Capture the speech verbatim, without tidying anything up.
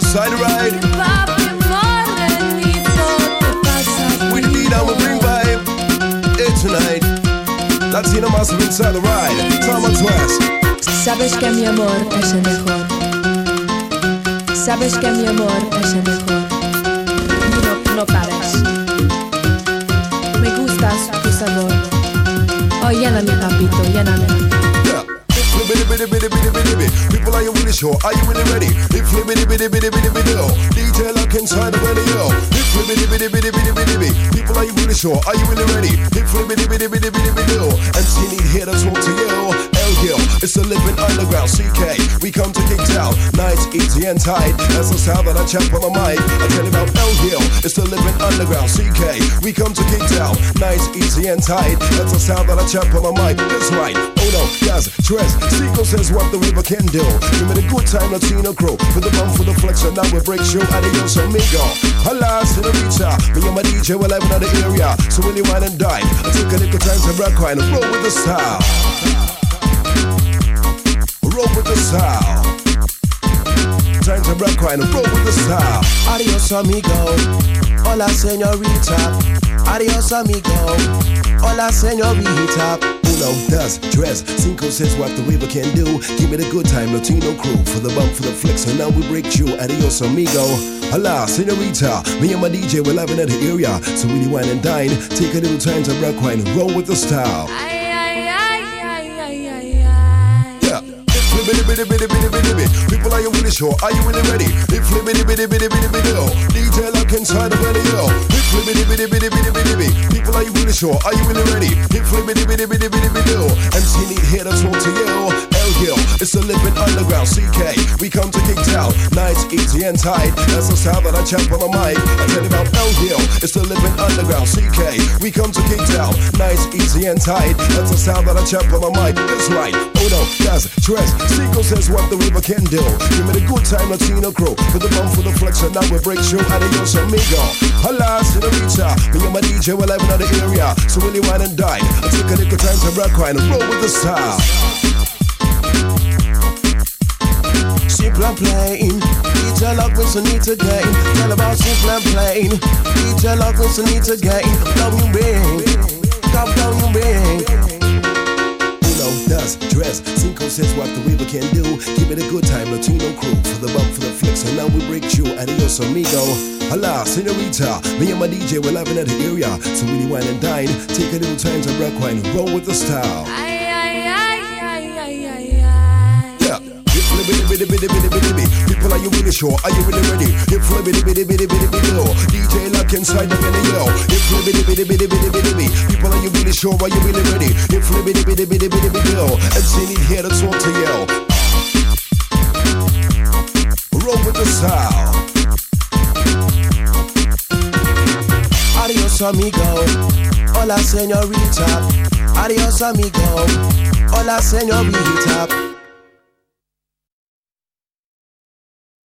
inside the ride. Papi morenito, ¿qué pasa? With the beat down, we bring vibe. Hey, tonight. Latino Massive inside the ride. Thomas West. Sabes que mi amor es el mejor. Sabes que mi amor es el mejor. No, no pares. Me gustas tu sabor. Oh, lléname, papito, lléname. Yeah. Bitty, bitty, bitty, bitty, bitty, bitty. People, are you really sure? Are you really ready? If you bitty, bitty, bitty, bitty, bitty, D J lock inside the radio. If you bitty, bitty, bitty, bitty, bitty, bitty. People, are you really sure? Are you really ready? If you bitty, bitty, bitty, bitty, bitty, and she need here to talk to you. L Hill, it's the living underground. C K, we come to King Town. Nice, easy and tight. That's the sound that I chop on my mic. I tell you about L Hill, it's the living underground. C K, we come to King Town. Nice, easy and tight. That's the sound that I chop on my mic. That's right. Oh no, guys, Trez. Seco says what the river can do. Give me the good time, Latino crew. For the bump, for the flex, and now we break show. Adios, amigo. Hola, senorita. Me and my D J, we're live in the area. So when you wine and dine, I take a little time to rock wine and roll with the style. Roll with the style. Time to rock wine and roll with the style. Adios, amigo. Hola, senorita. Adios, amigo. Hola, senorita. Uno, dos, tres, cinco says what the river can do. Give me the good time, Latino crew. For the bump, for the flex, and now we break you. Adios, amigo. Hola, senorita. Me and my D J, we're live in the area. So when you wine and dine, take a little time to rock wine and roll with the style. Ay, ay, ay, ay, ay, ay, ay. Yeah. Bitty, bitty, bitty, bitty, bitty, bitty. People, are you really sure? Are you really ready? If bitty, bitty, bitty, bitty, bitty, D J lock inside the radio. If bitty, bitty, bitty, bitty, bitty, bitty. People, are you really sure? Are you really ready? If bitty, bitty, bitty, bitty, bitty, M C need here to talk to you. L Hill, it's the living underground. C K, we come to King Town. Nice, easy and tight. That's the sound that I chop on my mic. I tell you about L Hill, it's the living underground. C K, we come to King Town. Nice, easy and tight. That's the sound that I chop on my mic. That's right. Oh no, guys, Trez. Seco says what the river can do. Give me the good time, Latino crew. For the bump, for the flex, and now we break show. Adios, amigo. Hola, senorita. Me and my D J, we're live in the area. So when you wine and dine, I take a little time to rock wine and roll with the style. Simple and plain. D J lock with some need to gain. Tell about simple and plain. D J lock with some need to gain. Blow you bang. Come blow you bang. Uno, dos, tres, cinco says what the river can do. Give me the good time, Latino crew. For the bump, for the flex, and now we break you. Adios, amigo. Hola, senorita. Me and my D J, we're live in the area. So when you wine and dine, take a little time to rock wine and roll with the style. Ay, ay, ay, ay, ay, ay, ay. Yeah. Bitty, bitty, bitty, bitty, bitty, bitty. People, are you really sure? Are you really ready? If bitty, bitty, bitty, bitty, bitty, D J lock inside the radio. If bitty, bitty, bitty, bitty, bitty, bitty. People, are you really sure? Are you really ready? If bitty, bitty, bitty, bitty, bitty, M C need here to talk to you. Roll with the style. Adios, amigo. Hola, senorita. Adios, amigo. Hola, senorita.